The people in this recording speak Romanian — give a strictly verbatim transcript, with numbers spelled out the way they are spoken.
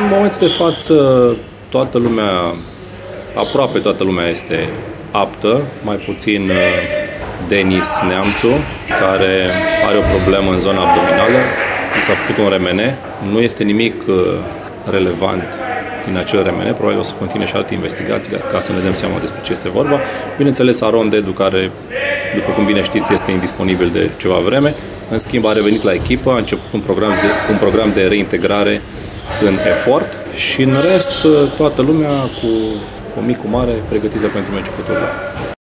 În momentul de față, toată lumea, aproape toată lumea este aptă, mai puțin Denis Neamțu, care are o problemă în zona abdominală. I s-a făcut un R M N, nu este nimic relevant din acel R M N, probabil o să continue și alte investigații ca să ne dăm seama despre ce este vorba. Bineînțeles, Aron Dedu, care, după cum bine știți, este indisponibil de ceva vreme, în schimb a revenit la echipă, a început un program de, un program de reintegrare în efort și în rest toată lumea cu, cu mic, cu mare, pregătită pentru meciul cu Tottenham.